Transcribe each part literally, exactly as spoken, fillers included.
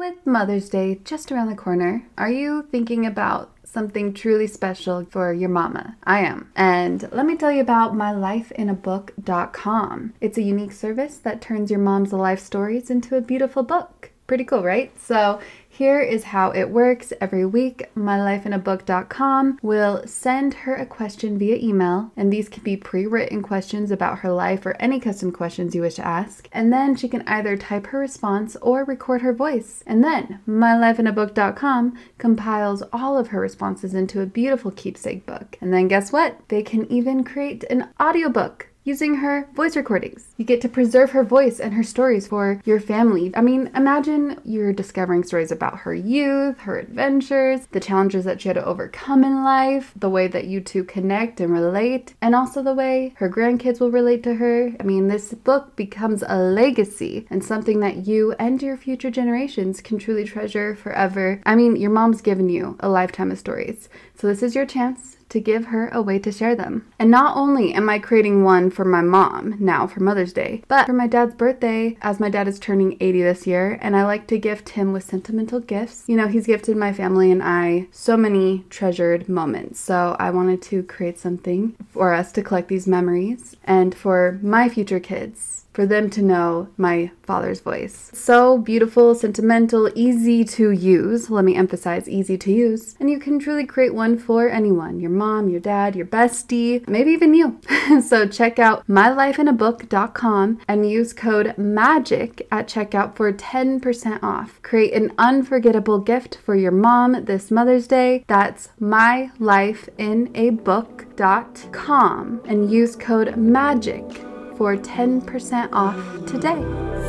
With Mother's Day just around the corner, are you thinking about something truly special for your mama? I am. And let me tell you about my life in a book dot com. It's a unique service that turns your mom's life stories into a beautiful book. Pretty cool, right? So here is how it works. Every week, my life in a book dot com will send her a question via email, and these can be pre-written questions about her life or any custom questions you wish to ask. And then she can either type her response or record her voice. And then my life in a book dot com compiles all of her responses into a beautiful keepsake book. And then guess what? They can even create an audiobook using her voice recordings. You get to preserve her voice and her stories for your family. I mean, imagine you're discovering stories about her youth, her adventures, the challenges that she had to overcome in life, the way that you two connect and relate, and also the way her grandkids will relate to her. I mean, this book becomes a legacy and something that you and your future generations can truly treasure forever. I mean, your mom's given you a lifetime of stories, so this is your chance to give her a way to share them. And not only am I creating one for my mom now for Mother's Day, but for my dad's birthday, as my dad is turning eighty this year, and I like to gift him with sentimental gifts. You know, he's gifted my family and I so many treasured moments. So I wanted to create something for us to collect these memories and for my future kids, for them to know my father's voice. So beautiful, sentimental, easy to use. Let me emphasize easy to use. And you can truly create one for anyone, your mom, your dad, your bestie, maybe even you. So check out my life in a book dot com and use code MAGIC at checkout for ten percent off. Create an unforgettable gift for your mom this Mother's Day. That's my life in a book dot com and use code MAGIC for ten percent off today.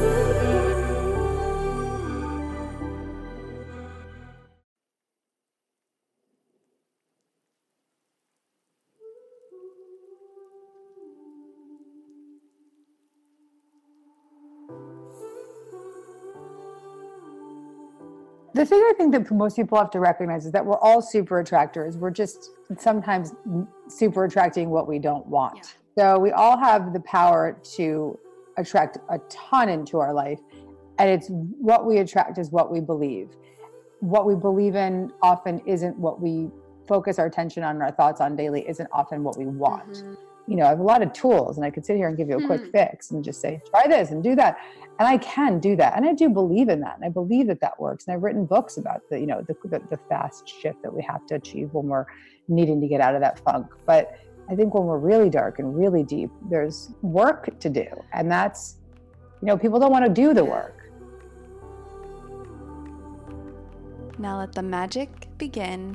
The thing I think that most people have to recognize is that we're all super attractors. We're just sometimes super attracting what we don't want. Yeah. So we all have the power to attract a ton into our life. And it's what we attract is what we believe. What we believe in often isn't what we focus our attention on and our thoughts on daily, isn't often what we want. Mm-hmm. You know, I have a lot of tools and I could sit here and give you a quick mm-hmm. fix and just say, try this and do that. And I can do that. And I do believe in that. And I believe that that works. And I've written books about the, you know, the, the, the fast shift that we have to achieve when we're needing to get out of that funk. But I think when we're really dark and really deep, there's work to do. And that's, you know, people don't want to do the work. Now let the magic begin.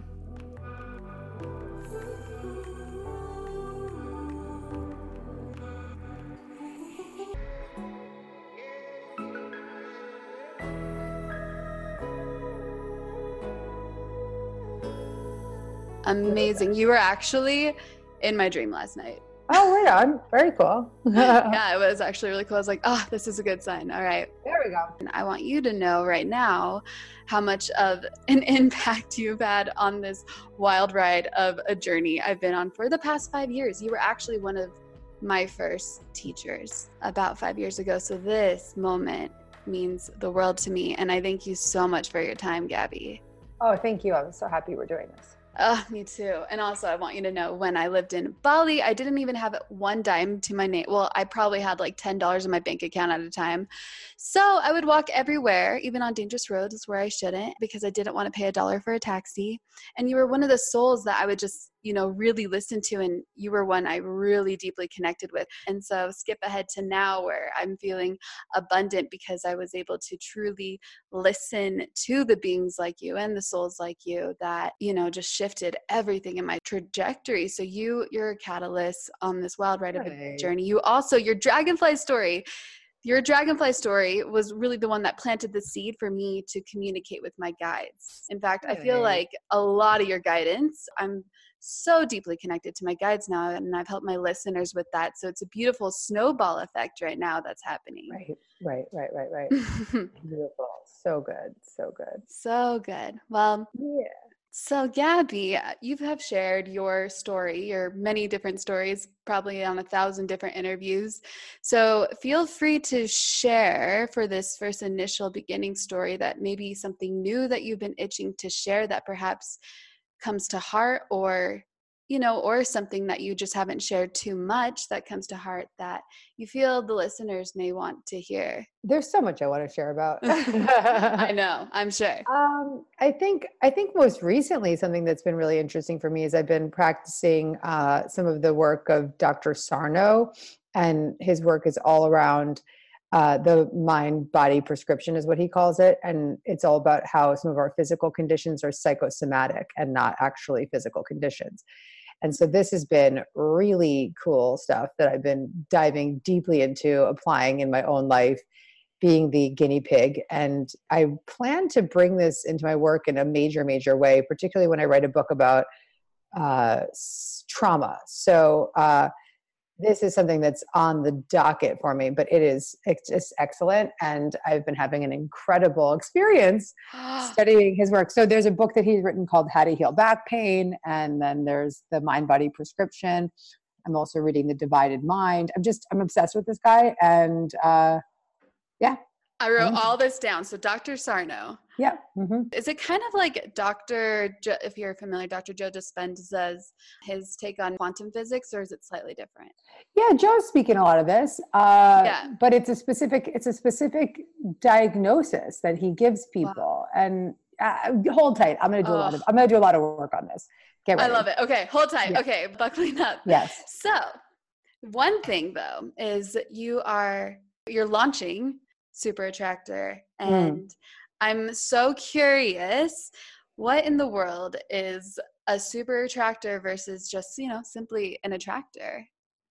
Amazing. You were actually in my dream last night. Oh, right on. Very cool. Yeah, it was actually really cool. I was like, oh, this is a good sign. All right. There we go. And I want you to know right now how much of an impact you've had on this wild ride of a journey I've been on for the past five years. You were actually one of my first teachers about five years ago. So this moment means the world to me. And I thank you so much for your time, Gabby. Oh, thank you. I'm so happy we're doing this. Oh, me too. And also I want you to know when I lived in Bali, I didn't even have one dime to my name. Well, I probably had like ten dollars in my bank account at a time. So I would walk everywhere, even on dangerous roads where I shouldn't, because I didn't want to pay a dollar for a taxi. And you were one of the souls that I would just, you know, really listen to. And you were one I really deeply connected with. And so skip ahead to now where I'm feeling abundant because I was able to truly listen to the beings like you and the souls like you that, you know, just shifted everything in my trajectory. So you, you're a catalyst on this wild ride of a journey. You also, your dragonfly story, your dragonfly story was really the one that planted the seed for me to communicate with my guides. In fact, I feel like a lot of your guidance, I'm so deeply connected to my guides now, and I've helped my listeners with that. So it's a beautiful snowball effect right now that's happening. Right, right, right, right, right. Beautiful. So good. So good. So good. Well, yeah. So, Gabby, you have shared your story, your many different stories, probably on a thousand different interviews. So, feel free to share for this first initial beginning story that maybe something new that you've been itching to share that perhaps comes to heart, or you know, or something that you just haven't shared too much that comes to heart that you feel the listeners may want to hear. There's so much I want to share about. I know, I'm sure. Um, I think I think most recently something that's been really interesting for me is I've been practicing uh, some of the work of Doctor Sarno, and his work is all around uh, the mind-body prescription, is what he calls it, and it's all about how some of our physical conditions are psychosomatic and not actually physical conditions. And so this has been really cool stuff that I've been diving deeply into, applying in my own life, being the guinea pig. And I plan to bring this into my work in a major, major way, particularly when I write a book about uh, trauma. So uh, this is something that's on the docket for me, but it is it's just excellent. And I've been having an incredible experience studying his work. So there's a book that he's written called How to Heal Back Pain. And then there's the Mind Body Prescription. I'm also reading The Divided Mind. I'm just, I'm obsessed with this guy. And uh, yeah. I wrote all this down. So Doctor Sarno. Yeah. Mm-hmm. Is it kind of like Doctor Jo- if you're familiar, Doctor Joe Dispenza's his take on quantum physics, or is it slightly different? Yeah, Joe's speaking a lot of this. Uh, yeah. But it's a specific, it's a specific diagnosis that he gives people. Wow. And uh, hold tight. I'm going to do oh. a lot of, I'm going to do a lot of work on this. Get ready. I love it. Okay. Hold tight. Yeah. Okay. Buckling up. Yes. So one thing though, is you are, you're launching Super Attractor, and mm. I'm so curious, what in the world is a super attractor versus just, you know, simply an attractor?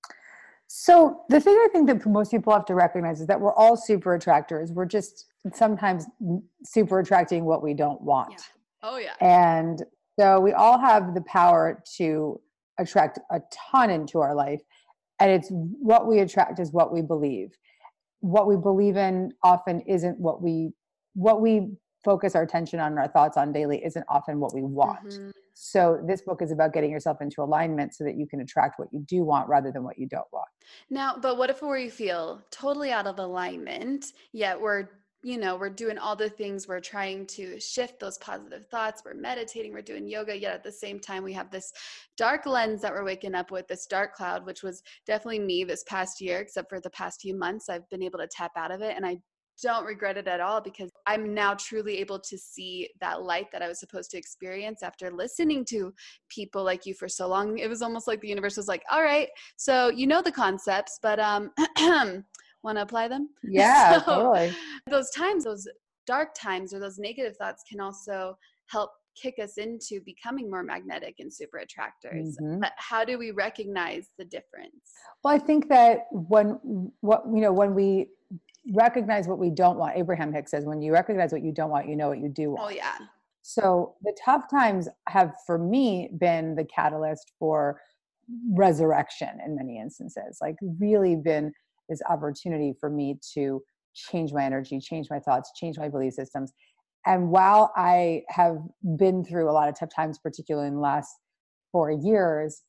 So the thing I think that most people have to recognize is that we're all super attractors. We're just sometimes super attracting what we don't want. Yeah. Oh yeah. And so we all have the power to attract a ton into our life. And it's what we attract is what we believe. What we believe in often isn't what we, what we focus our attention on and our thoughts on daily isn't often what we want. Mm-hmm. So this book is about getting yourself into alignment so that you can attract what you do want rather than what you don't want. Now, but what if we feel totally out of alignment, yet we're, you know, we're doing all the things, we're trying to shift those positive thoughts, we're meditating, we're doing yoga, yet at the same time we have this dark lens that we're waking up with, this dark cloud, which was definitely me this past year, except for the past few months, I've been able to tap out of it, and I don't regret it at all because I'm now truly able to see that light that I was supposed to experience after listening to people like you for so long. It was almost like the universe was like, all right, so you know the concepts, but um want to apply them? Yeah, so totally. Those times, those dark times or those negative thoughts can also help kick us into becoming more magnetic and super attractors. Mm-hmm. But how do we recognize the difference? Well, I think that when what you know when we recognize what we don't want, Abraham Hicks says, when you recognize what you don't want, you know what you do want. Oh yeah. So the tough times have for me been the catalyst for resurrection in many instances, like really been this opportunity for me to change my energy, change my thoughts, change my belief systems. And while I have been through a lot of tough times, particularly in the last four years,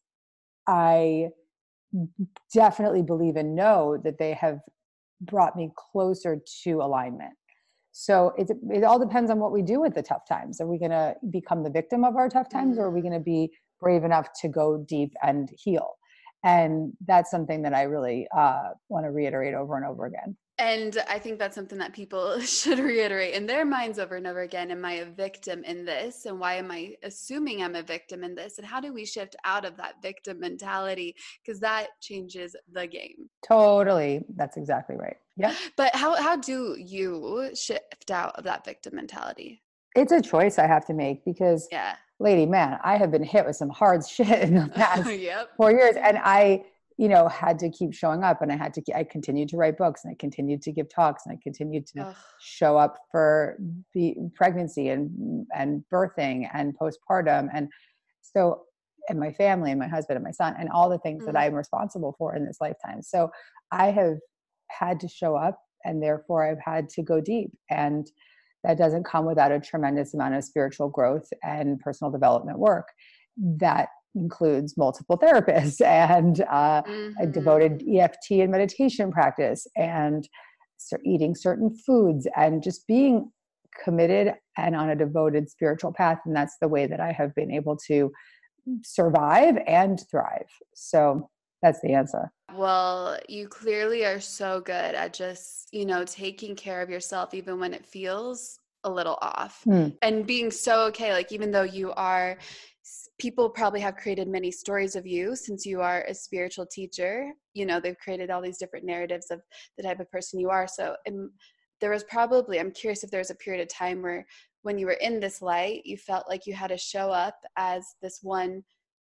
I definitely believe and know that they have brought me closer to alignment. So it, it all depends on what we do with the tough times. Are we going to become the victim of our tough times, or are we going to be brave enough to go deep and heal? And that's something that I really uh, want to reiterate over and over again. And I think that's something that people should reiterate in their minds over and over again. Am I a victim in this? And why am I assuming I'm a victim in this? And how do we shift out of that victim mentality? Because that changes the game. Totally. That's exactly right. Yeah. But how, how do you shift out of that victim mentality? It's a choice I have to make because, yeah. lady, man, I have been hit with some hard shit in the past yep. four years. And I, you know, had to keep showing up, and I had to, I continued to write books, and I continued to give talks, and I continued to Ugh. show up for the pregnancy and, and birthing and postpartum. And so, and my family and my husband and my son and all the things mm. that I'm responsible for in this lifetime. So I have had to show up, and therefore I've had to go deep. And that doesn't come without a tremendous amount of spiritual growth and personal development work. That includes multiple therapists and uh, a devoted Mm-hmm. E F T and meditation practice, and so eating certain foods, and just being committed and on a devoted spiritual path. And that's the way that I have been able to survive and thrive. So that's the answer. Well, you clearly are so good at just, you know, taking care of yourself even when it feels a little off, Mm. and being so okay. Like, even though you are, people probably have created many stories of you since you are a spiritual teacher, you know, they've created all these different narratives of the type of person you are. So um, there was probably, I'm curious if there was a period of time where when you were in this light, you felt like you had to show up as this one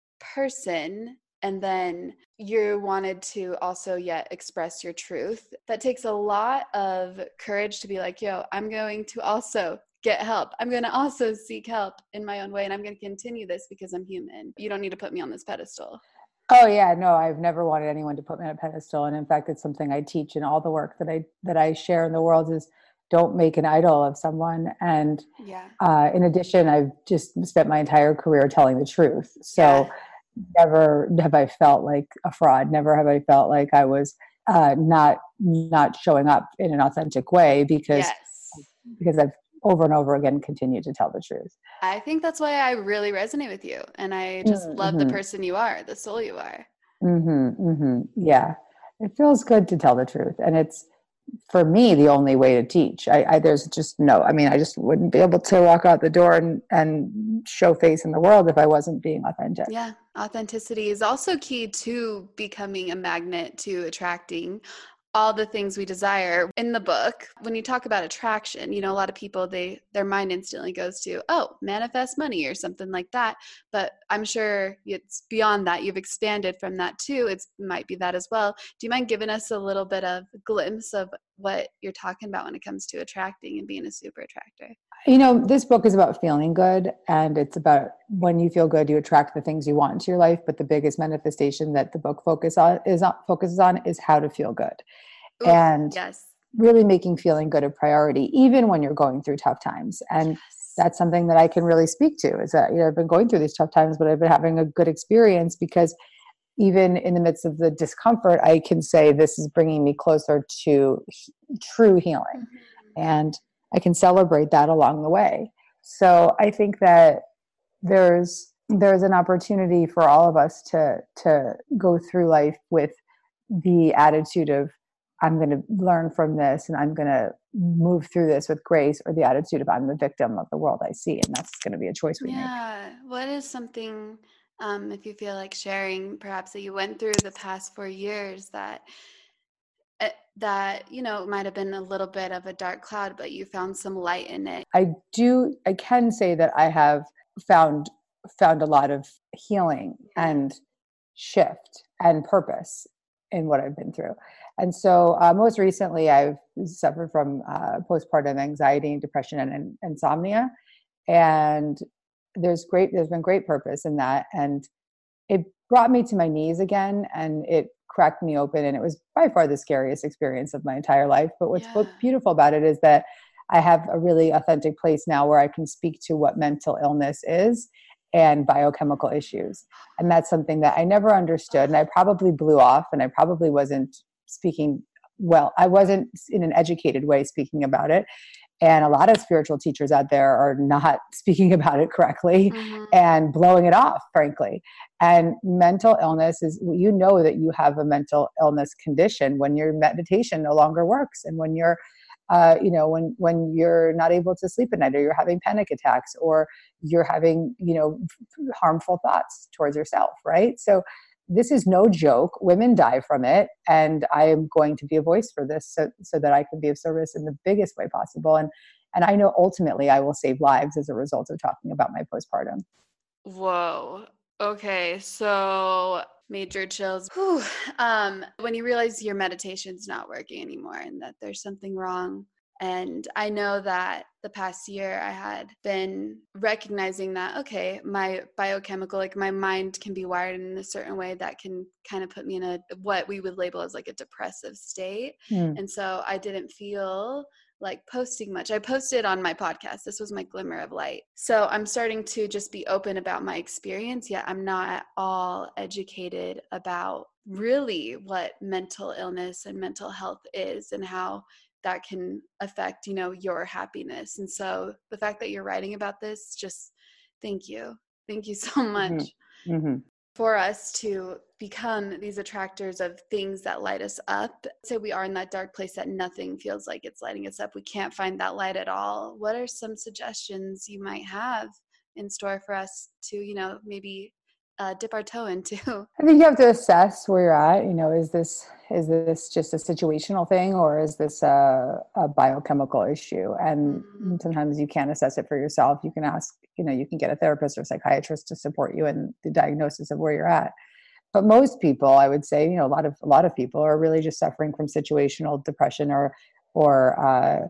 person, and then you wanted to also yet express your truth. That takes a lot of courage to be like, yo, I'm going to also get help. I'm going to also seek help in my own way, and I'm going to continue this because I'm human. You don't need to put me on this pedestal. Oh yeah, no, I've never wanted anyone to put me on a pedestal. And in fact, it's something I teach in all the work that I that I share in the world is don't make an idol of someone. And Yeah. uh, in addition, I've just spent my entire career telling the truth. So Yeah. never have I felt like a fraud. Never have I felt like I was uh, not not showing up in an authentic way, because Yes. because I've over and over again continued to tell the truth. I think that's why I really resonate with you. And I just love the Mm-hmm. person you are, the soul you are. Mm-hmm, mm-hmm. Yeah, it feels good to tell the truth, and it's for me the only way to teach. I, I there's just no. I mean, I just wouldn't be able to walk out the door and and show face in the world if I wasn't being authentic. Yeah. Authenticity is also key to becoming a magnet to attracting all the things we desire. In the book, when you talk about attraction, you know, a lot of people, they their mind instantly goes to, oh, manifest money or something like that. But I'm sure it's beyond that. You've expanded from that too. It might be that as well. Do you mind giving us a little bit of a glimpse of what you're talking about when it comes to attracting and being a super attractor? You know, this book is about feeling good, and it's about when you feel good, you attract the things you want into your life. But the biggest manifestation that the book focus on is on, focuses on is how to feel good, Oof, and yes. really making feeling good a priority, even when you're going through tough times. And Yes. that's something that I can really speak to. Is that, you know, I've been going through these tough times, but I've been having a good experience, because even in the midst of the discomfort, I can say this is bringing me closer to he- true healing. Mm-hmm. And I can celebrate that along the way. So I think that there's there's an opportunity for all of us to to go through life with the attitude of, I'm going to learn from this and I'm going to move through this with grace, or the attitude of, I'm the victim of the world I see. And that's going to be a choice we make. Yeah. What is something, um, if you feel like sharing, perhaps that you went through the past four years that uh, that you know might have been a little bit of a dark cloud, but you found some light in it? I do, I can say that I have found found a lot of healing and shift and purpose in what I've been through. And so uh, most recently, I've suffered from uh, postpartum anxiety and depression and, and insomnia. And there's great, there's been great purpose in that. And it brought me to my knees again, and it cracked me open. And it was by far the scariest experience of my entire life. But what's Yeah. beautiful about it is that I have a really authentic place now where I can speak to what mental illness is and biochemical issues. And that's something that I never understood. And I probably blew off, and I probably wasn't speaking well. I wasn't in an educated way speaking about it. And a lot of spiritual teachers out there are not speaking about it correctly Mm-hmm. and blowing it off, frankly. And mental illness is, you know that you have a mental illness condition when your meditation no longer works, and when you're uh, you know, when when you're not able to sleep at night, or you're having panic attacks, or you're having, you know, harmful thoughts towards yourself, right? So this is no joke. Women die from it, and I am going to be a voice for this, so so that I can be of service in the biggest way possible. And and I know ultimately I will save lives as a result of talking about my postpartum. Whoa. Okay. So major chills. Whew. Um, when you realize your meditation's not working anymore and that there's something wrong. And I know that the past year I had been recognizing that, okay, my biochemical, like my mind can be wired in a certain way that can kind of put me in a, what we would label as like a depressive state. Mm. And so I didn't feel like posting much. I posted on my podcast. This was my glimmer of light. So I'm starting to just be open about my experience, yet I'm not at all educated about really what mental illness and mental health is and how that can affect, you know, your happiness. And so the fact that you're writing about this, just thank you. Thank you so much. Mm-hmm. Mm-hmm. For us to become these attractors of things that light us up. Say we are in that dark place that nothing feels like it's lighting us up. We can't find that light at all. What are some suggestions you might have in store for us to, you know, maybe uh, dip our toe into? I think you have to assess where you're at. You know, is this is this just a situational thing, or is this a, a biochemical issue? And Mm-hmm. sometimes you can't assess it for yourself. You can ask, you know, you can get a therapist or psychiatrist to support you in the diagnosis of where you're at. But most people, I would say, you know, a lot of a lot of people are really just suffering from situational depression or or uh,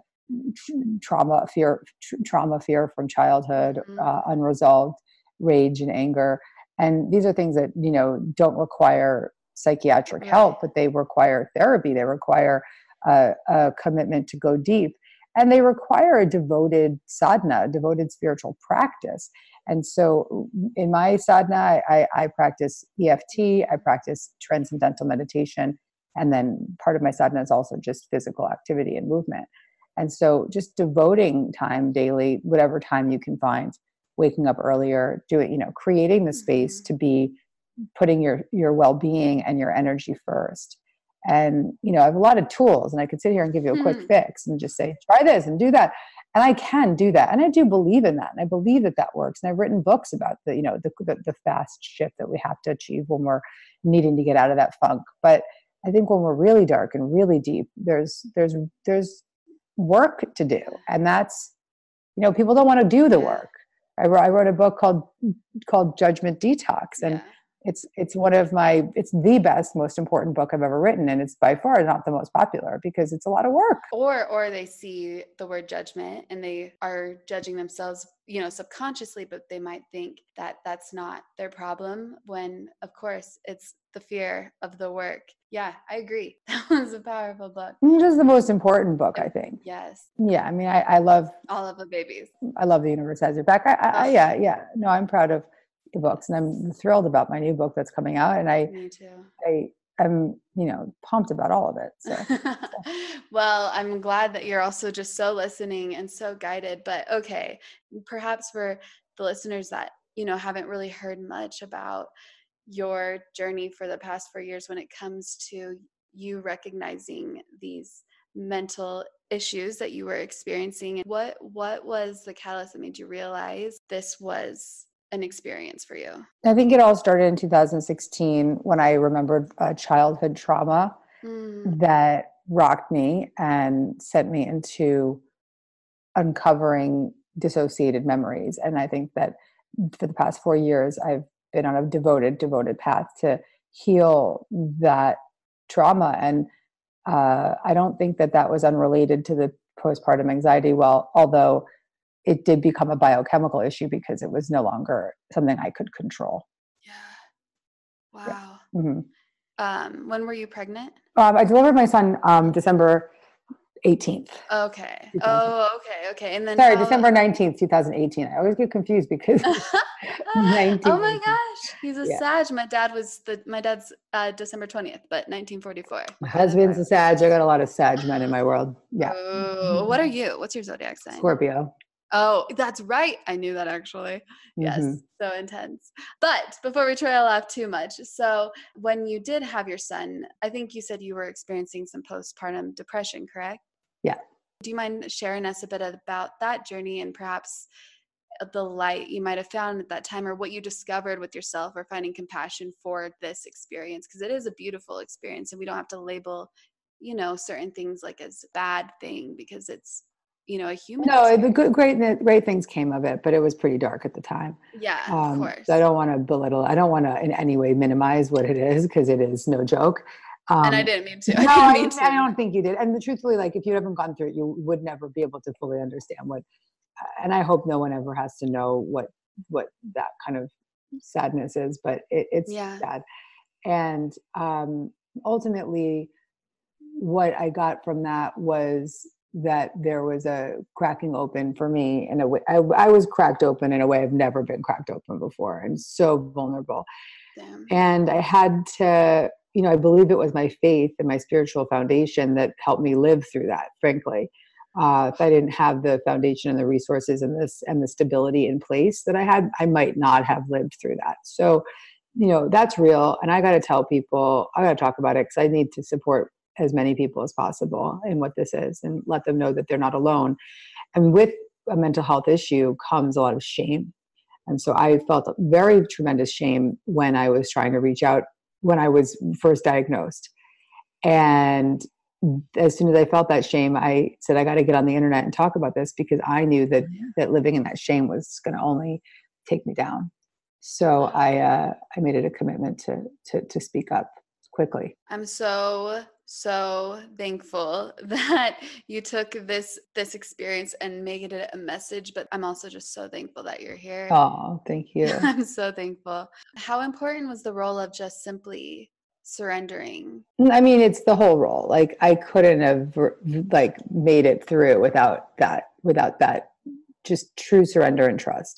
trauma fear, trauma fear from childhood, Mm-hmm. uh, unresolved rage and anger. And these are things that, you know, don't require psychiatric Right. help, but they require therapy. They require a, a commitment to go deep. And they require a devoted sadhana, a devoted spiritual practice. And so in my sadhana, I, I practice E F T, I practice transcendental meditation. And then part of my sadhana is also just physical activity and movement. And so just devoting time daily, whatever time you can find, waking up earlier, doing, you know, creating the space Mm-hmm. to be putting your, your well-being and your energy first. And, you know, I have a lot of tools and I could sit here and give you a quick Mm-hmm. fix and just say, try this and do that. And I can do that. And I do believe in that. And I believe that that works. And I've written books about the, you know, the, the, the fast shift that we have to achieve when we're needing to get out of that funk. But I think when we're really dark and really deep, there's, there's, there's work to do. And that's, you know, people don't want to do the Yeah. work. I wrote, I wrote a book called, called Judgment Detox. And Yeah. It's it's one of my, it's the best, most important book I've ever written. And it's by far not the most popular because it's a lot of work. Or or they see the word judgment and they are judging themselves, you know, subconsciously, but they might think that that's not their problem when, of course, it's the fear of the work. Yeah, I agree. That was a powerful book. Which is the most important book, I think. Yes. Yeah, I mean, I, I love All of the babies. I love The Universe Has Your Back. I, I, I, yeah, yeah. No, I'm proud of the books, and I'm thrilled about my new book that's coming out. And I, Me too. I, I'm, you know, pumped about all of it. So, well, I'm glad that you're also just so listening and so guided. But okay, perhaps for the listeners that, you know, haven't really heard much about your journey for the past four years when it comes to you recognizing these mental issues that you were experiencing, what what was the catalyst that made you realize this was an experience for you? I think it all started in two thousand sixteen when I remembered a childhood trauma Mm. that rocked me and sent me into uncovering dissociated memories. And I think that for the past four years, I've been on a devoted, devoted path to heal that trauma. And uh, I don't think that that was unrelated to the postpartum anxiety. Well, although it did become a biochemical issue because it was no longer something I could control. Yeah. Wow. Yeah. Mm-hmm. Um, when were you pregnant? Um, I delivered my son um, December eighteenth. Okay. Oh, okay. Okay. And then Sorry, how... December nineteenth, twenty eighteen. I always get confused because oh my gosh, he's a yeah. Sag. My dad was the my dad's uh, December twentieth, but nineteen forty-four. My husband's a Sag. I got a lot of Sag men in my world. Yeah. Oh, what are you? What's your zodiac sign? Scorpio. Oh, that's right. I knew that actually. Yes. Mm-hmm. So intense. But before we trail off too much, so when you did have your son, I think you said you were experiencing some postpartum depression, correct? Yeah. Do you mind sharing us a bit about that journey and perhaps the light you might have found at that time or what you discovered with yourself or finding compassion for this experience? Because it is a beautiful experience and we don't have to label, you know, certain things like as a bad thing because it's, you know, a human no experience. The good great great things came of it, but it was pretty dark at the time. Yeah, um, of course. So I don't want to belittle, I don't want to in any way minimize what it is because it is no joke. Um, and I didn't mean to. No, I, I, mean to. I don't think you did. And truthfully, like if you haven't gone through it, you would never be able to fully understand what, and I hope no one ever has to know what, what that kind of sadness is, but it, it's yeah. sad. And um, ultimately what I got from that was that there was a cracking open for me in a way. I, I was cracked open in a way I've never been cracked open before, and so vulnerable. Damn. And I had to, you know, I believe it was my faith and my spiritual foundation that helped me live through that, frankly. Uh, if I didn't have the foundation and the resources and this and the stability in place that I had, I might not have lived through that. So, you know, that's real. And I got to tell people, I got to talk about it because I need to support as many people as possible in what this is and let them know that they're not alone. And with a mental health issue comes a lot of shame. And so I felt very tremendous shame when I was trying to reach out when I was first diagnosed. And as soon as I felt that shame, I said, I got to get on the internet and talk about this because I knew that, Yeah. that living in that shame was going to only take me down. So I, uh, I made it a commitment to, to, to speak up quickly. I'm so, so thankful that you took this, this experience and made it a message, but I'm also just so thankful that you're here. Oh, thank you. I'm so thankful. How important was the role of just simply surrendering? I mean, it's the whole role. Like I couldn't have like made it through without that, without that just true surrender and trust.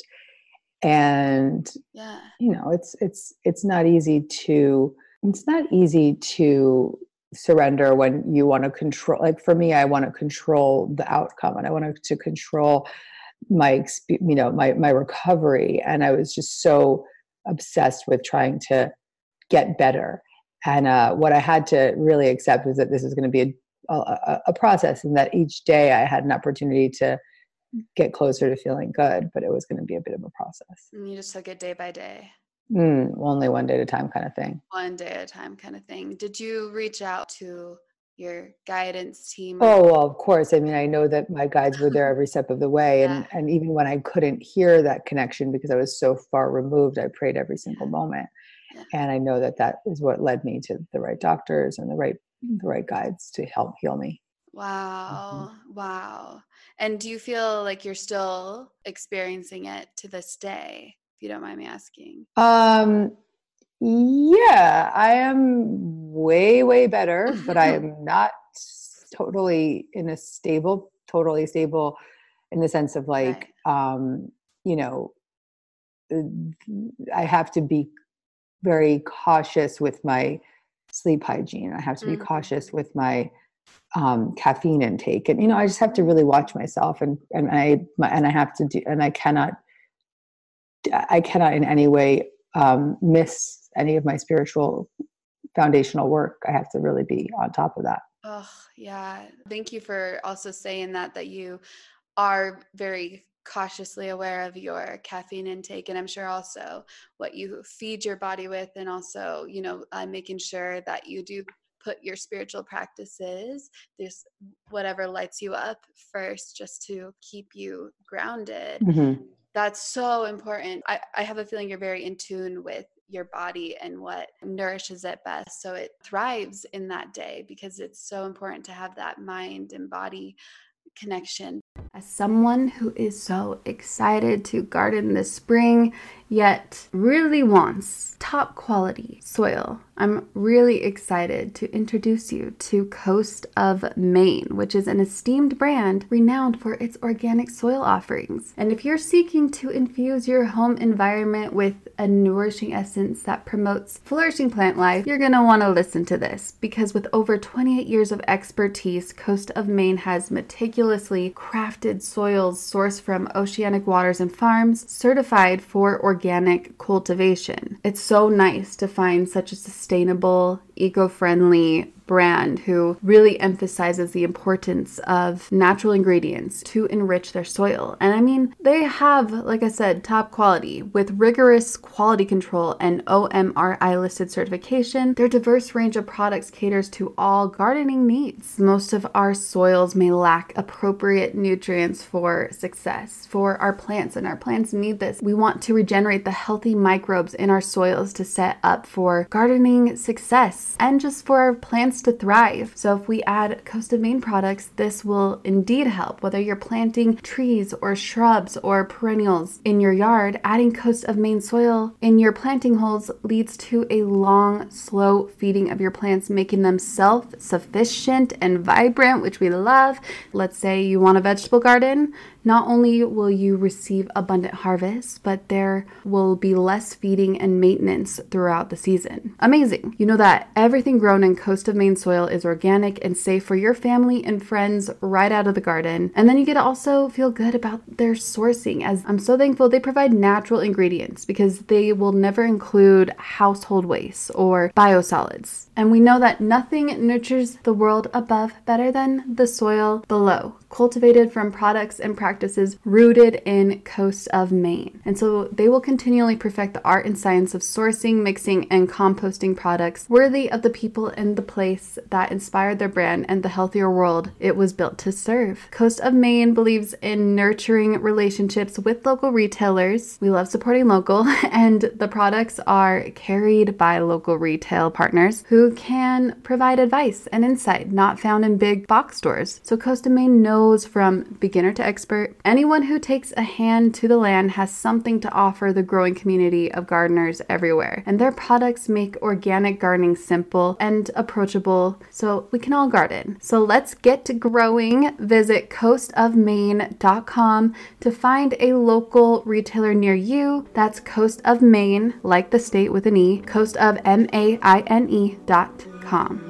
And, yeah, you know, it's, it's, it's not easy to, it's not easy to surrender when you want to control, like for me, I want to control the outcome and I wanted to control my, you know, my, my recovery. And I was just so obsessed with trying to get better. And uh, what I had to really accept was that this is going to be a, a, a process and that each day I had an opportunity to get closer to feeling good, but it was going to be a bit of a process. And you just took it day by day. Mm, only one day at a time kind of thing. One day at a time kind of thing. Did you reach out to your guidance team? Oh, well, of course. I mean, I know that my guides were there every step of the way. Yeah. And, and even when I couldn't hear that connection because I was so far removed, I prayed every single moment. Yeah. And I know that that is what led me to the right doctors and the right, the right guides to help heal me. Wow. Mm-hmm. Wow. And do you feel like you're still experiencing it to this day? If you don't mind me asking. Um, yeah, I am way, way better, but I am not totally in a stable, totally stable in the sense of like, right. um, you know, I have to be very cautious with my sleep hygiene. I have to be mm-hmm. cautious with my um, caffeine intake. And, you know, I just have to really watch myself and, and I, my, and I have to do, and I cannot, I cannot in any way um, miss any of my spiritual foundational work. I have to really be on top of that. Oh, yeah. Thank you for also saying that, that you are very cautiously aware of your caffeine intake. And I'm sure also what you feed your body with, and also, you know, uh, making sure that you do put your spiritual practices, this whatever lights you up first, just to keep you grounded. Mm-hmm. That's so important. I, I have a feeling you're very in tune with your body and what nourishes it best. So it thrives in that day because it's so important to have that mind and body connection. As someone who is so excited to garden this spring, yet really wants top quality soil, I'm really excited to introduce you to Coast of Maine, which is an esteemed brand renowned for its organic soil offerings. And if you're seeking to infuse your home environment with a nourishing essence that promotes flourishing plant life, you're going to want to listen to this, because with over twenty-eight years of expertise, Coast of Maine has meticulously crafted soils sourced from oceanic waters and farms, certified for organic cultivation. It's so nice to find such a sustainable, eco-friendly brand who really emphasizes the importance of natural ingredients to enrich their soil. And I mean, they have, like I said, top quality with rigorous quality control and O M R I listed certification. Their diverse range of products caters to all gardening needs. Most of our soils may lack appropriate nutrients for success for our plants, and our plants need this. We want to regenerate the healthy microbes in our soils to set up for gardening success. plants and just for our plants to thrive. So if we add Coast of Maine products, this will indeed help. Whether you're planting trees or shrubs or perennials in your yard, adding Coast of Maine soil in your planting holes leads to a long, slow feeding of your plants, making them self-sufficient and vibrant, which we love. Let's say you want a vegetable garden. Not only will you receive abundant harvest, but there will be less feeding and maintenance throughout the season. Amazing. You know that everything grown in Coast of Maine soil is organic and safe for your family and friends right out of the garden. And then you get to also feel good about their sourcing, as I'm so thankful they provide natural ingredients because they will never include household waste or biosolids. And we know that nothing nurtures the world above better than the soil below, cultivated from products and practices rooted in Coast of Maine. And so they will continually perfect the art and science of sourcing, mixing, and composting products worthy of the people and the place that inspired their brand and the healthier world it was built to serve. Coast of Maine believes in nurturing relationships with local retailers. We love supporting local, and the products are carried by local retail partners who can provide advice and insight not found in big box stores. So Coast of Maine knows from beginner to expert, anyone who takes a hand to the land has something to offer the growing community of gardeners everywhere. And their products make organic gardening simple and approachable so we can all garden. So let's get to growing. Visit coast of maine dot com to find a local retailer near you. That's Coast of Maine, like the state with an E, coast of M A I N E dot com.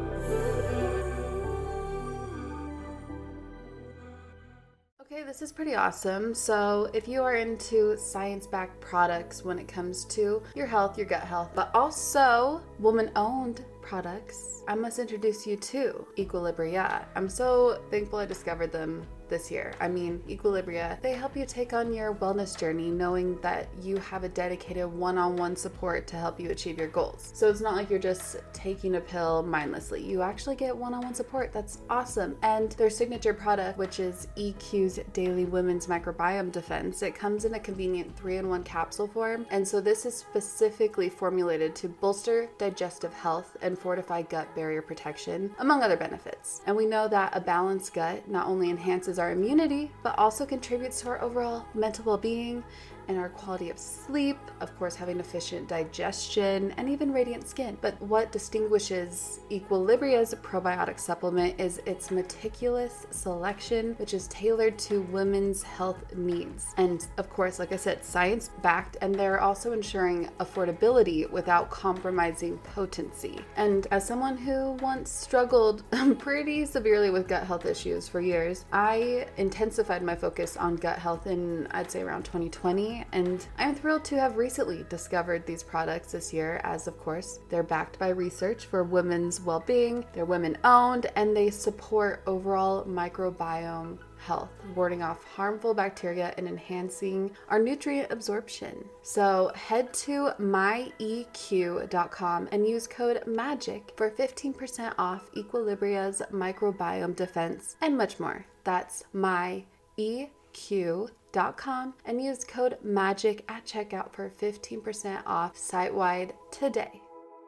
Okay, this is pretty awesome. So if you are into science-backed products when it comes to your health, your gut health, but also woman-owned products, I must introduce you to Equilibria. I'm so thankful I discovered them this year. I mean, Equilibria, they help you take on your wellness journey knowing that you have a dedicated one-on-one support to help you achieve your goals. So it's not like you're just taking a pill mindlessly. You actually get one-on-one support. That's awesome. And their signature product, which is E Q's Daily Women's Microbiome Defense, it comes in a convenient three-in-one capsule form. And so this is specifically formulated to bolster digestive health and fortify gut barrier protection, among other benefits. And we know that a balanced gut not only enhances our immunity, but also contributes to our overall mental well-being and our quality of sleep, of course, having efficient digestion and even radiant skin. But what distinguishes Equilibria's probiotic supplement is its meticulous selection, which is tailored to women's health needs. And of course, like I said, science-backed, and they're also ensuring affordability without compromising potency. And as someone who once struggled pretty severely with gut health issues for years, I intensified my focus on gut health in, I'd say, around twenty twenty. And I'm thrilled to have recently discovered these products this year, as of course they're backed by research for women's well-being, they're women-owned, and they support overall microbiome health, warding off harmful bacteria and enhancing our nutrient absorption. So head to my E Q dot com and use code MAGIC for fifteen percent off Equilibria's microbiome defense and much more. That's my E Q dot com and use code MAGIC at checkout for fifteen percent off site-wide today.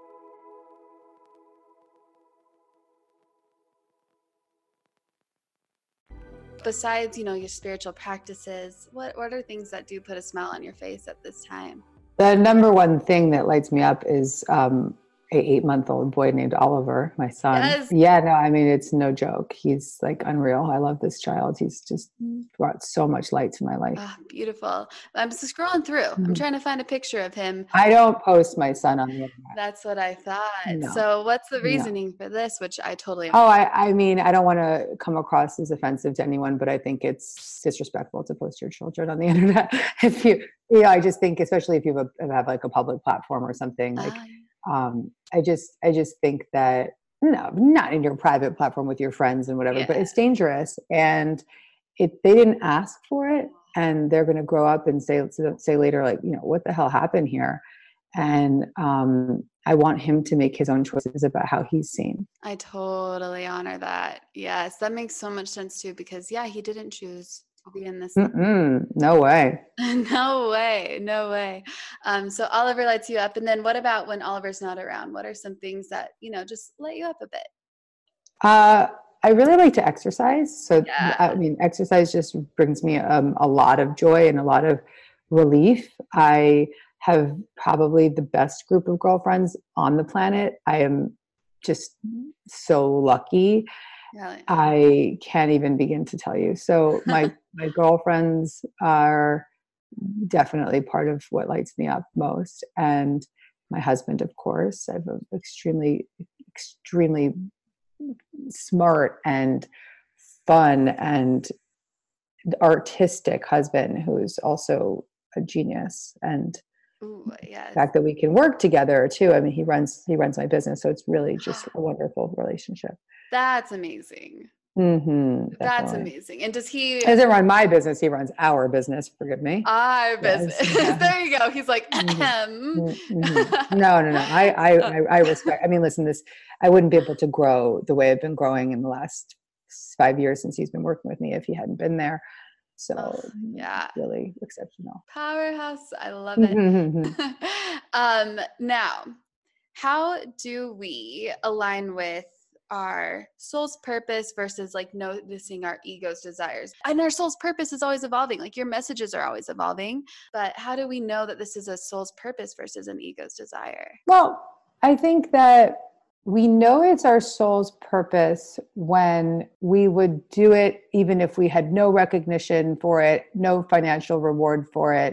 Besides, you know, your spiritual practices, what, what are things that do put a smile on your face at this time? The number one thing that lights me up is um, a eight-month-old boy named Oliver, my son. Yes. Yeah, no, I mean, it's no joke. He's like unreal. I love this child. He's just brought so much light to my life. Oh, beautiful. I'm just scrolling through. Mm-hmm. I'm trying to find a picture of him. I don't post my son on the internet. That's what I thought. No. So what's the reasoning no. for this, which I totally Oh, I, I mean, I don't want to come across as offensive to anyone, but I think it's disrespectful to post your children on the internet. If you, you know, I just think, especially if you have, a, have like a public platform or something, like, uh, Um, I just, I just think that no, not in your private platform with your friends and whatever, yeah. but it's dangerous, and it, they didn't ask for it, and they're going to grow up and say, say later, like, you know, what the hell happened here? And, um, I want him to make his own choices about how he's seen. I totally honor that. Yes. That makes so much sense too, because yeah, he didn't choose to be in this. Mm-mm, no way. No way. No way. Um, so Oliver lights you up. And then what about when Oliver's not around? What are some things that, you know, just light you up a bit? Uh, I really like to exercise. So, Yeah. I mean, exercise just brings me um, a lot of joy and a lot of relief. I have probably the best group of girlfriends on the planet. I am just so lucky. Really? I can't even begin to tell you. So my my girlfriends are definitely part of what lights me up most, and my husband, of course. I have an extremely, extremely smart and fun and artistic husband who's also a genius. And Ooh, yes. the fact that we can work together too. I mean, he runs he runs my business, so it's really just a wonderful relationship. That's amazing. Mm-hmm, That's amazing. And does he? He doesn't run my business. He runs our business. Forgive me. Our business. Yes. There you go. He's like, mm-hmm. Mm-hmm. no, no, no. I, I, I respect. I mean, listen. This, I wouldn't be able to grow the way I've been growing in the last five years since he's been working with me if he hadn't been there. So oh, yeah, really exceptional. Powerhouse. I love it. Mm-hmm. um, now, how do we align with our soul's purpose versus like noticing our ego's desires? And our soul's purpose is always evolving. Like your messages are always evolving, but how do we know that this is a soul's purpose versus an ego's desire? Well, I think that we know it's our soul's purpose when we would do it, even if we had no recognition for it, no financial reward for it,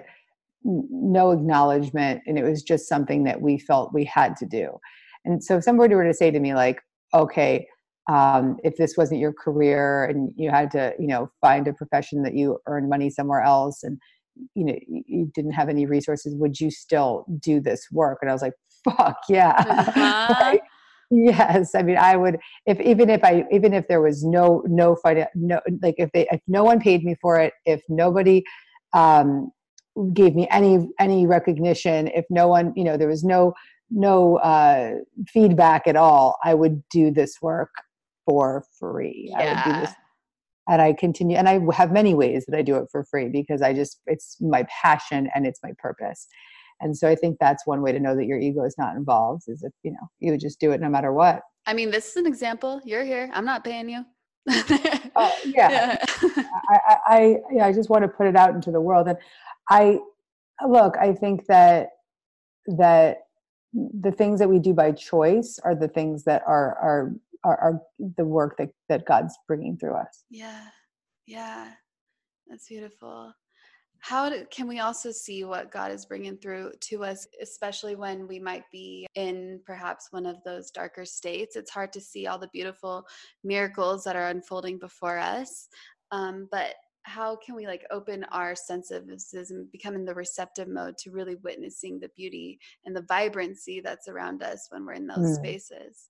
no acknowledgement, and it was just something that we felt we had to do. And so if somebody were to say to me like, okay, um, if this wasn't your career and you had to, you know, find a profession that you earn money somewhere else and, you know, you didn't have any resources, would you still do this work? And I was like, fuck yeah. Uh-huh. Right? Yes. I mean, I would, if, even if I, even if there was no, no fight, no, like if they, if no one paid me for it, if nobody, um, gave me any, any recognition, if no one, you know, there was no, no, uh, feedback at all, I would do this work for free. Yeah. I would do this. And I continue, and I have many ways that I do it for free because I just, it's my passion and it's my purpose. And so I think that's one way to know that your ego is not involved is if, you know, you would just do it no matter what. I mean, this is an example. You're here. I'm not paying you. uh, yeah. yeah. I, I, I, yeah, I just want to put it out into the world. And I, look, I think that, that the things that we do by choice are the things that are, are, are, are the work that, that God's bringing through us. Yeah. Yeah. That's beautiful. How do, can we also see what God is bringing through to us, especially when we might be in perhaps one of those darker states? It's hard to see all the beautiful miracles that are unfolding before us. Um, but how can we like open our senses and become in the receptive mode to really witnessing the beauty and the vibrancy that's around us when we're in those mm. spaces?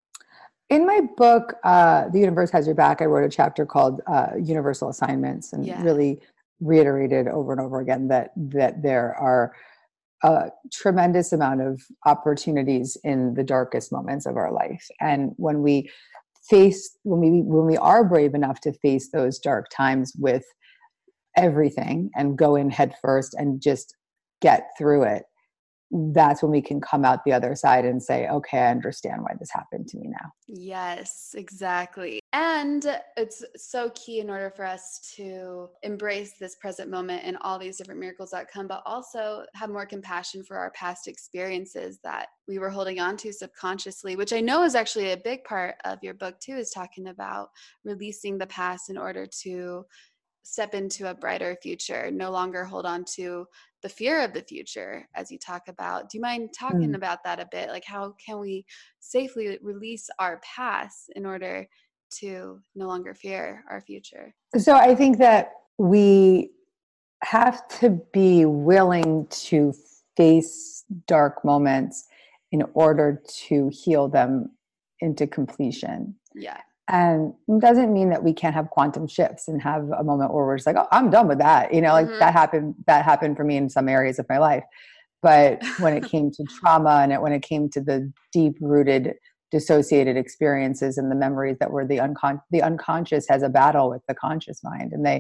In my book, uh, The Universe Has Your Back, I wrote a chapter called uh, Universal Assignments and yeah. really reiterated over and over again that that there are a tremendous amount of opportunities in the darkest moments of our life. And when we face, when we when we are brave enough to face those dark times with everything and go in head first and just get through it, that's when we can come out the other side and say, okay, I understand why this happened to me now. Yes, exactly. And it's so key in order for us to embrace this present moment and all these different miracles that come, but also have more compassion for our past experiences that we were holding on to subconsciously, which I know is actually a big part of your book too, is talking about releasing the past in order to step into a brighter future, no longer hold on to the fear of the future, as you talk about. Do you mind talking mm. about that a bit? Like, how can we safely release our past in order to no longer fear our future? So I think that we have to be willing to face dark moments in order to heal them into completion. Yeah. And it doesn't mean that we can't have quantum shifts and have a moment where we're just like, oh, I'm done with that. You know, like mm-hmm. that happened, that happened for me in some areas of my life. But when it came to trauma and it, when it came to the deep rooted dissociated experiences and the memories that were the uncon- the unconscious has a battle with the conscious mind. And they,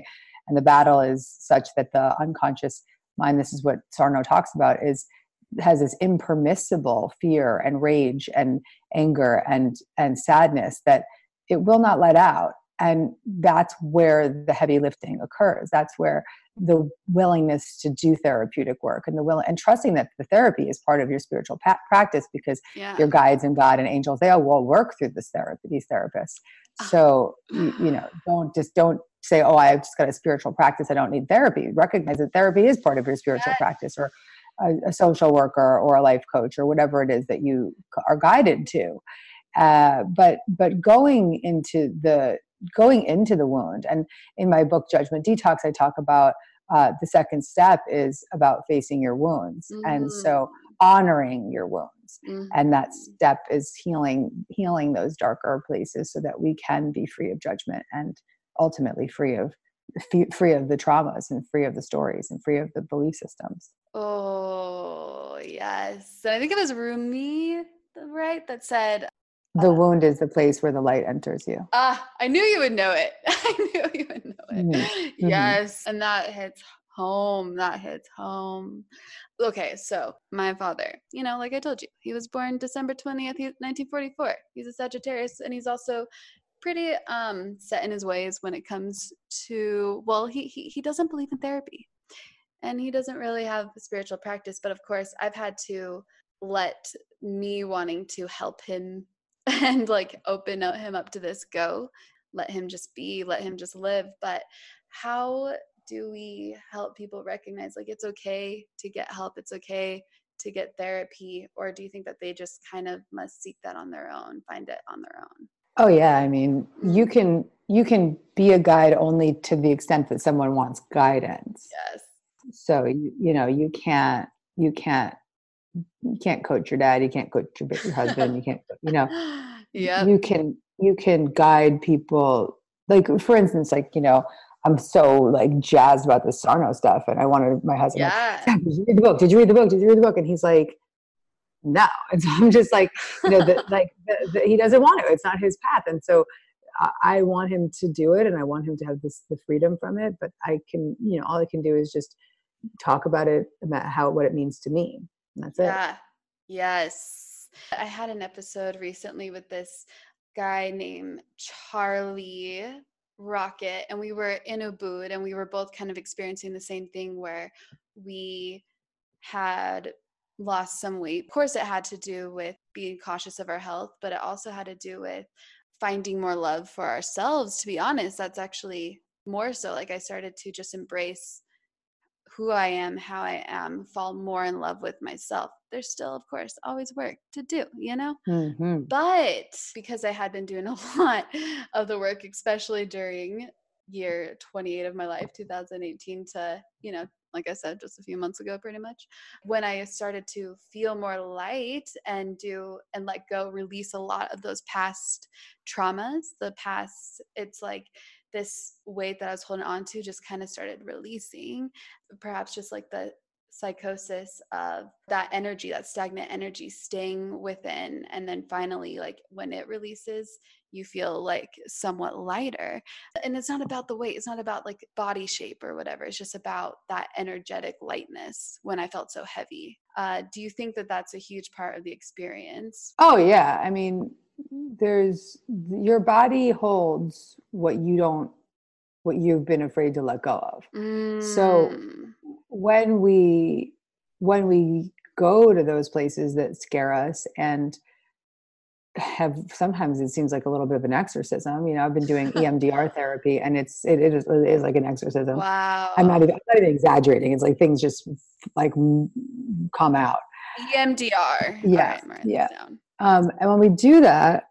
And the battle is such that the unconscious mind, this is what Sarno talks about, is has this impermissible fear and rage and anger and and sadness that it will not let out. And that's where the heavy lifting occurs. That's where the willingness to do therapeutic work and the will and trusting that the therapy is part of your spiritual pa- practice, because Yeah. your guides and God and angels, they all will work through this therapy, these therapists. So, you, you know, don't just don't say, oh, I've just got a spiritual practice, I don't need therapy. Recognize that therapy is part of your spiritual Yes. practice, or a, a social worker or a life coach or whatever it is that you are guided to. Uh, but but going into the going into the wound, and in my book Judgment Detox, I talk about uh, the second step is about facing your wounds, Mm-hmm. and so honoring your wounds, Mm-hmm. and that step is healing healing those darker places, so that we can be free of judgment and ultimately free of free of the traumas and free of the stories and free of the belief systems. Oh, yes. And I think it was Rumi, right, that said, The wound is the place where the light enters you. ah, I knew you would know it. I knew you would know it. Mm-hmm. Yes. And that hits home. That hits home. Okay. So my father, you know, like I told you, he was born December twentieth, nineteen forty-four. He's a Sagittarius, and he's also pretty um, set in his ways when it comes to, well, he, he, he doesn't believe in therapy, and he doesn't really have a spiritual practice. But of course, I've had to let me wanting to help him and like open him up to this go, let him just be, let him just live. But how do we help people recognize, like, it's okay to get help, it's okay to get therapy? Or do you think that they just kind of must seek that on their own, find it on their own? Oh yeah, I mean, you can you can be a guide only to the extent that someone wants guidance. Yes. So you, you know, you can't you can't you can't coach your dad, you can't coach your, your husband, you can't, you know, Yep. you can you can guide people. Like, for instance, like, you know, I'm so like jazzed about the Sarno stuff, and I wanted my husband, Yeah. like, did you read the book? Did you read the book? Did you read the book? And he's like, no. And so I'm just like, you know, the, like the, the, he doesn't want to. It's not his path. And so I, I want him to do it, and I want him to have this the freedom from it. But I can, you know, all I can do is just talk about it, about how what it means to me. And that's Yeah. it. Yes. I had an episode recently with this guy named Charlie Rocket, and we were in Ubud, and we were both kind of experiencing the same thing where we had lost some weight. Of course, it had to do with being cautious of our health, but it also had to do with finding more love for ourselves. To be honest, that's actually more so. Like, I started to just embrace who I am, how I am, fall more in love with myself. There's still, of course, always work to do, you know? Mm-hmm. But because I had been doing a lot of the work, especially during year twenty-eight of my life, two thousand eighteen to, you know, like I said, just a few months ago, pretty much, when I started to feel more light and do and let go, release a lot of those past traumas, the past, it's like this weight that I was holding on to just kind of started releasing, perhaps just like the psychosis of that energy, that stagnant energy staying within. And then finally, like when it releases, you feel like somewhat lighter. And it's not about the weight. It's not about like body shape or whatever. It's just about that energetic lightness when I felt so heavy. Uh, do you think that that's a huge part of the experience? Oh yeah. I mean, there's your body holds what you don't, what you've been afraid to let go of. Mm. So when we, when we go to those places that scare us and have, sometimes it seems like a little bit of an exorcism. You know, I've been doing E M D R therapy, and it's it, it, is, it is like an exorcism. Wow. I'm not even, I'm not even exaggerating. It's like things just like come out. E M D R. Yeah, All right, I'm writing yeah. this down. Um, and when we do that,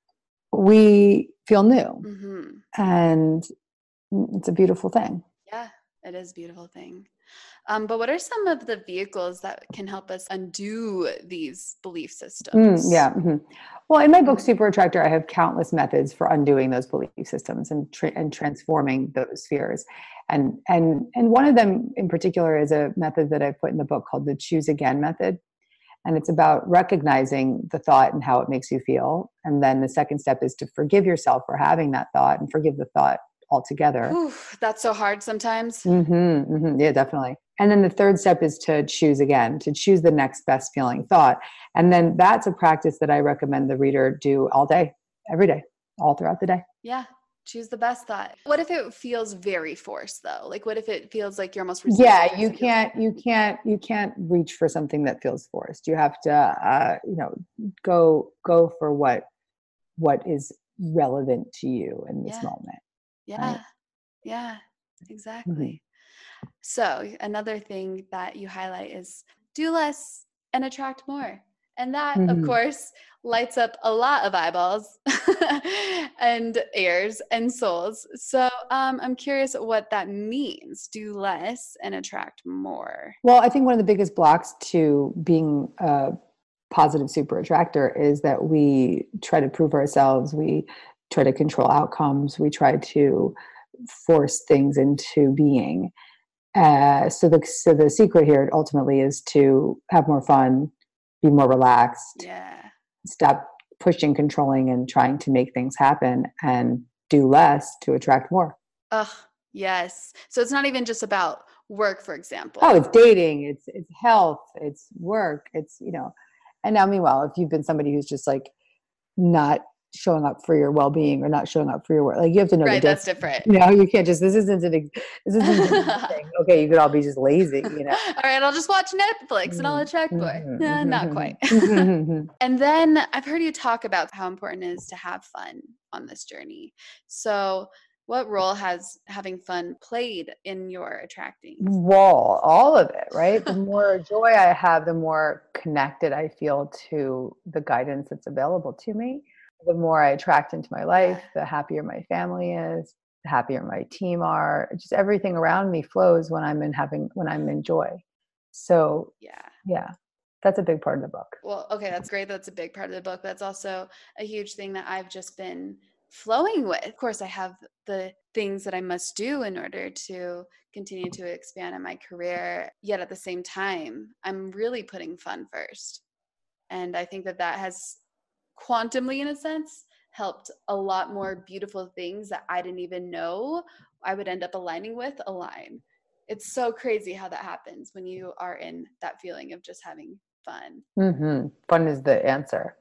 we feel new, Mm-hmm. and it's a beautiful thing. Yeah, it is a beautiful thing. Um, but what are some of the vehicles that can help us undo these belief systems? Mm, yeah. Mm-hmm. Well, in my book, Super Attractor, I have countless methods for undoing those belief systems and tra- and transforming those fears. And, and, and one of them in particular is a method that I put in the book called the Choose Again method. And it's about recognizing the thought and how it makes you feel. And then the second step is to forgive yourself for having that thought and forgive the thought altogether. Whew, that's so hard sometimes. Mm-hmm, mm-hmm. Yeah, definitely. And then the third step is to choose again, to choose the next best feeling thought. And then that's a practice that I recommend the reader do all day, every day, all throughout the day. Yeah. Choose the best thought. What if it feels very forced though? Like what if it feels like you're almost yeah, you can't, you can't, you can't reach for something that feels forced. You have to, uh, you know, go, go for what, what is relevant to you in this yeah. moment. Yeah. Right? Yeah, exactly. Mm-hmm. So another thing that you highlight is do less and attract more. And that, mm-hmm. of course, lights up a lot of eyeballs and ears and souls. So um, I'm curious what that means. Do less and attract more. Well, I think one of the biggest blocks to being a positive super attractor is that we try to prove ourselves. We try to control outcomes. We try to force things into being. Uh, so the so the secret here ultimately is to have more fun, be more relaxed, yeah. stop pushing, controlling, and trying to make things happen, and do less to attract more. Ugh, yes. So it's not even just about work, for example. Oh, it's dating, it's it's health, it's work, it's, you know. And now, meanwhile, if you've been somebody who's just like not showing up for your well-being or not showing up for your work, like you have to know right, the that's different. You know, you can't just this isn't an this isn't a thing. Okay, you could all be just lazy, you know. All right, I'll just watch Netflix mm-hmm. and I'll attract more. Mm-hmm. Eh, not quite. And then I've heard you talk about how important it is to have fun on this journey. So what role has having fun played in your attracting? Well, all of it, right? The more joy I have, the more connected I feel to the guidance that's available to me. The more I attract into my life, the happier my family is, the happier my team are. Just everything around me flows when I'm in having when I'm in joy. So yeah, yeah, that's a big part of the book. Well, okay, that's great. That's a big part of the book. That's also a huge thing that I've just been flowing with. Of course, I have the things that I must do in order to continue to expand in my career. Yet at the same time, I'm really putting fun first. And I think that that has quantumly, in a sense, helped a lot more beautiful things that I didn't even know I would end up aligning with align. It's so crazy how that happens when you are in that feeling of just having fun. Mm-hmm. Fun is the answer.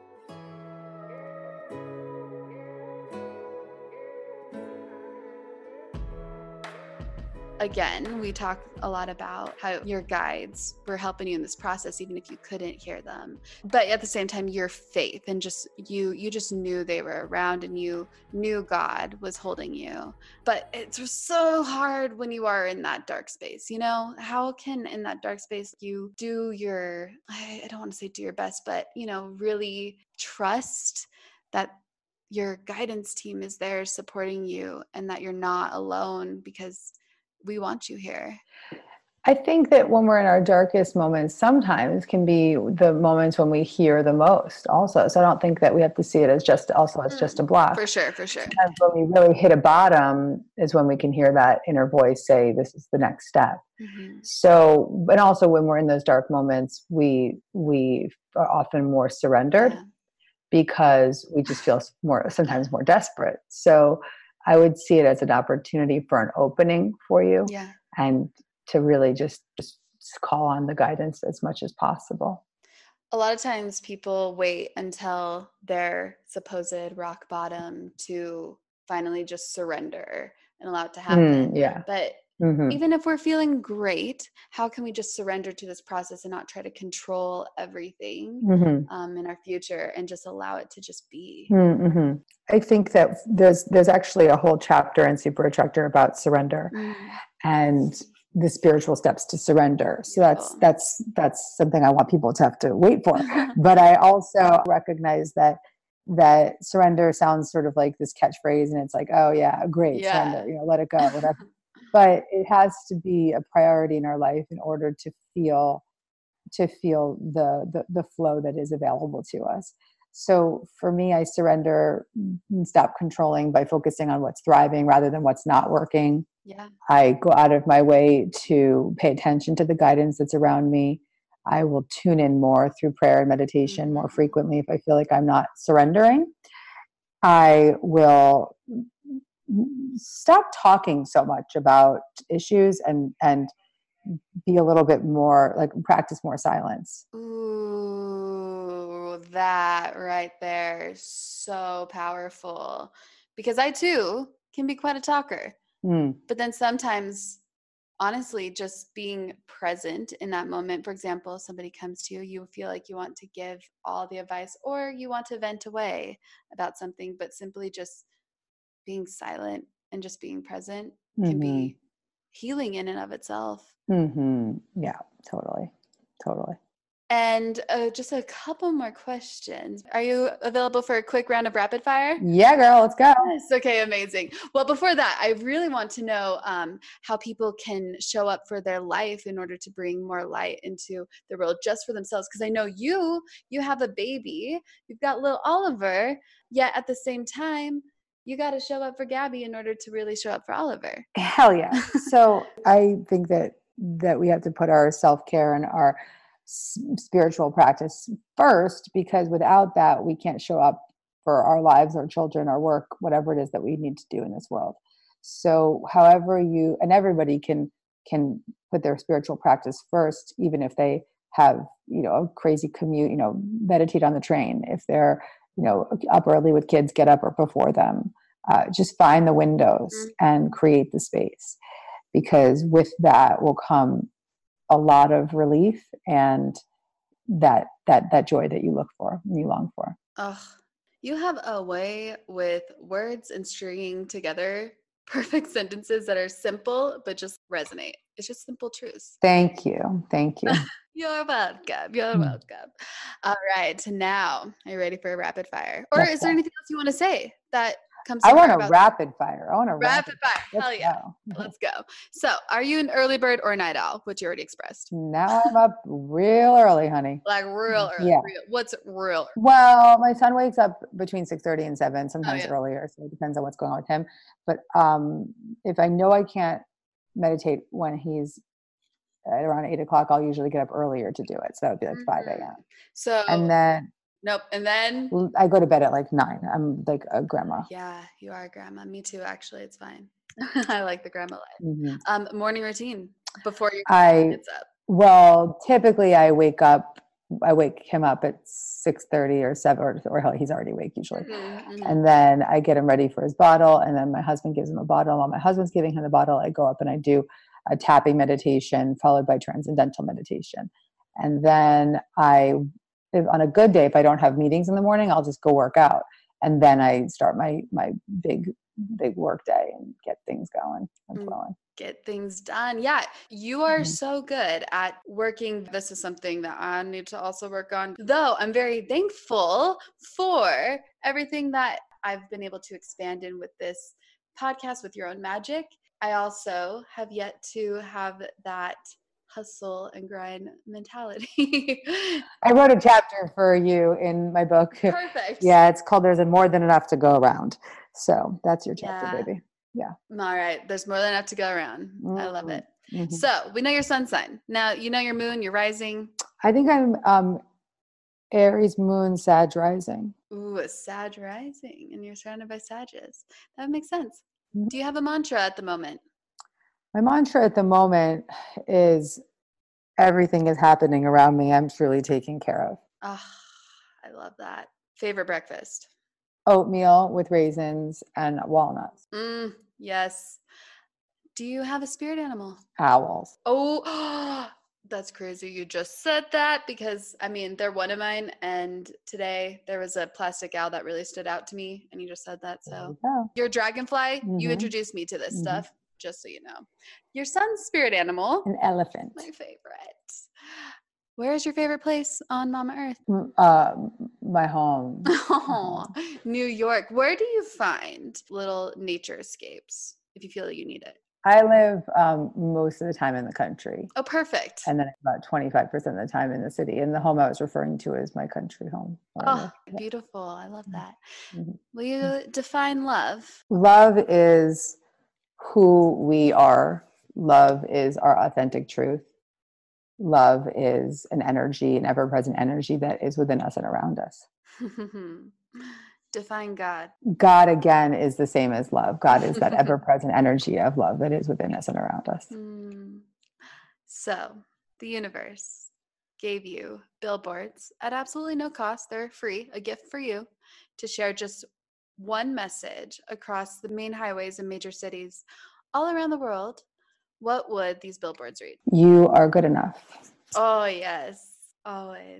Again, we talk a lot about how your guides were helping you in this process, even if you couldn't hear them. But at the same time, your faith and just you, you just knew they were around and you knew God was holding you. But it's so hard when you are in that dark space, you know? How can in that dark space you do your, I don't want to say do your best, but, you know, really trust that your guidance team is there supporting you and that you're not alone because we want you here. I think that when we're in our darkest moments, sometimes can be the moments when we hear the most also. So I don't think that we have to see it as just also as just a block. For sure, for sure. Sometimes when we really hit a bottom is when we can hear that inner voice say, this is the next step. Mm-hmm. So, but also when we're in those dark moments, we, we are often more surrendered yeah. because we just feel more, sometimes more desperate. So I would see it as an opportunity for an opening for you yeah. and to really just, just call on the guidance as much as possible. A lot of times people wait until their supposed rock bottom to finally just surrender and allow it to happen. Mm, yeah. But mm-hmm. even if we're feeling great, how can we just surrender to this process and not try to control everything mm-hmm. um, in our future and just allow it to just be? Mm-hmm. I think that there's there's actually a whole chapter in Super Attractor about surrender mm. and the spiritual steps to surrender. So that's that's that's something I want people to have to wait for. But I also recognize that that surrender sounds sort of like this catchphrase, and it's like, oh yeah, great, yeah. surrender, you know, let it go, whatever. But it has to be a priority in our life in order to feel to feel the the, the flow that is available to us. So for me, I surrender and stop controlling by focusing on what's thriving rather than what's not working. Yeah. I go out of my way to pay attention to the guidance that's around me. I will tune in more through prayer and meditation mm-hmm. more frequently if I feel like I'm not surrendering. I will stop talking so much about issues and, and be a little bit more like practice more silence. Ooh, that right there is so powerful, because I too can be quite a talker. Mm. But then sometimes, honestly, just being present in that moment, for example, somebody comes to you, you feel like you want to give all the advice or you want to vent away about something, but simply just being silent and just being present mm-hmm. can be healing in and of itself. Mm-hmm. Yeah, totally. Totally. And uh, just a couple more questions. Are you available for a quick round of rapid fire? Yeah, girl, let's go. Yes. Okay, amazing. Well, before that, I really want to know um, how people can show up for their life in order to bring more light into the world just for themselves. Because I know you, you have a baby, you've got little Oliver, yet at the same time, you got to show up for Gabby in order to really show up for Oliver. Hell yeah. So I think that that we have to put our self-care and our s- spiritual practice first, because without that, we can't show up for our lives, our children, our work, whatever it is that we need to do in this world. So however you, and everybody can, can put their spiritual practice first, even if they have, you know, a crazy commute, you know, meditate on the train. If they're, you know, up early with kids, get up before them. Uh, just find the windows mm-hmm. and create the space, because with that will come a lot of relief and that that that joy that you look for and you long for. Oh, you have a way with words and stringing together perfect sentences that are simple but just resonate. It's just simple truths. Thank you. Thank you. You're welcome. You're welcome. All right. Now, are you ready for a rapid fire? Or Let's is there go. anything else you want to say that comes to I want a about rapid fire. I want a rapid, rapid fire. Let's Hell yeah. Go. Let's go. So, are you an early bird or a night owl? Which you already expressed. Now I'm up real early, honey. Like real early. Yeah. Real. What's real early? Well, my son wakes up between six thirty and seven, sometimes oh, yeah. earlier. So it depends on what's going on with him. But um, if I know I can't meditate when he's at around eight o'clock, I'll usually get up earlier to do it. So that would be like mm-hmm. five a.m. So, and then Nope. And then I go to bed at like nine. I'm like a grandma. Yeah, you are a grandma. Me too, actually. It's fine. I like the grandma life. Mm-hmm. Um, morning routine before your kid gets up. Well, typically I wake up, I wake him up at six thirty or seven, or, or he's already awake usually. Mm-hmm, mm-hmm. And then I get him ready for his bottle. And then my husband gives him a bottle. While my husband's giving him the bottle, I go up and I do a tapping meditation followed by transcendental meditation. And then I, if on a good day, if I don't have meetings in the morning, I'll just go work out. And then I start my, my big, big work day and get things going and flowing. Get things done. Yeah. You are mm-hmm. so good at working. This is something that I need to also work on. Though I'm very thankful for everything that I've been able to expand in with this podcast, with Your Own Magic. I also have yet to have that hustle and grind mentality. I wrote a chapter for you in my book. Perfect. Yeah, it's called There's More Than Enough to Go Around. So that's your chapter, yeah. baby. Yeah. All right. There's more than enough to go around. Mm-hmm. I love it. Mm-hmm. So we know your sun sign. Now you know your moon, your rising. I think I'm um, Aries moon, Sag rising. Ooh, a Sag rising. And you're surrounded by Sages. That makes sense. Mm-hmm. Do you have a mantra at the moment? My mantra at the moment is everything is happening around me. I'm truly taken care of. Oh, I love that. Favorite breakfast? Oatmeal with raisins and walnuts. Mm, yes. Do you have a spirit animal? Owls. Oh, that's crazy. You just said that because, I mean, they're one of mine. And today there was a plastic owl that really stood out to me. And you just said that. So you your dragonfly, mm-hmm. you introduced me to this mm-hmm. stuff. Just so you know. Your son's spirit animal. An elephant. My favorite. Where is your favorite place on Mama Earth? Uh, my home. Oh, New York. Where do you find little nature escapes if you feel you need it? I live um, most of the time in the country. Oh, perfect. And then about twenty-five percent of the time in the city. And the home I was referring to is my country home. Oh, I beautiful. I love that. Mm-hmm. Will you define love? Love is who we are. Love is our authentic truth. Love is an energy, an ever-present energy that is within us and around us. Define God. God, again, is the same as love. God is that ever-present energy of love that is within us and around us. Mm. So the universe gave you billboards at absolutely no cost. They're free, a gift for you to share just one message across the main highways in major cities all around the world. What would these billboards read? You are good enough. Oh, yes, always.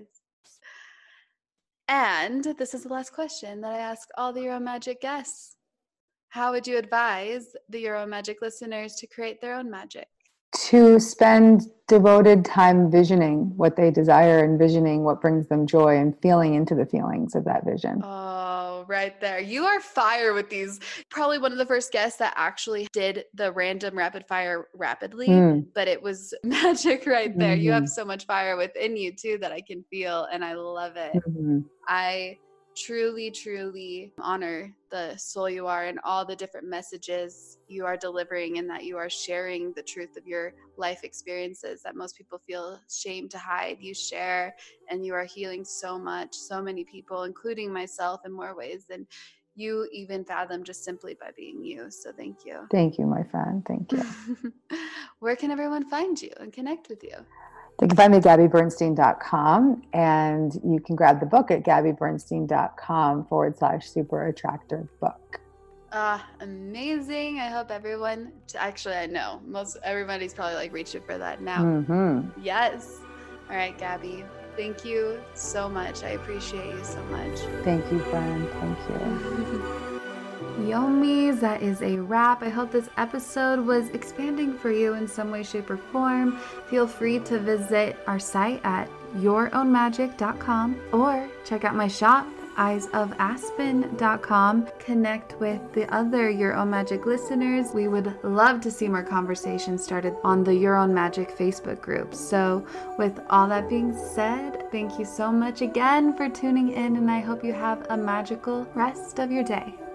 And this is the last question that I ask all the Euro Magic guests. How would you advise the Euro Magic listeners to create their own magic? To spend devoted time visioning what they desire, envisioning what brings them joy, and feeling into the feelings of that vision. Oh, right there. You are fire with these. Probably one of the first guests that actually did the random rapid fire rapidly, mm. but it was magic right there. Mm-hmm. You have so much fire within you too that I can feel, and I love it. Mm-hmm. I truly, truly honor the soul you are and all the different messages you are delivering, and that you are sharing the truth of your life experiences that most people feel shame to hide. You share, and you are healing so much, so many people, including myself, in more ways than you even fathom, just simply by being you. So thank you. Thank you, my friend. Thank you. Where can everyone find you and connect with you? They can find me at Gabby Bernstein dot com, and you can grab the book at Gabby Bernstein dot com forward slash super attractive book. Ah, uh, amazing. I hope everyone, actually, I know most everybody's probably like reaching for that now. Mm-hmm. Yes. All right, Gabby. Thank you so much. I appreciate you so much. Thank you, friend. Thank you. Yomis, that is a wrap. I hope this episode was expanding for you in some way, shape, or form. Feel free to visit our site at your own magic dot com or check out my shop, eyes of aspen dot com. Connect with the other Your Own Magic listeners. We would love to see more conversations started on the Your Own Magic Facebook group. So with all that being said, thank you so much again for tuning in, and I hope you have a magical rest of your day.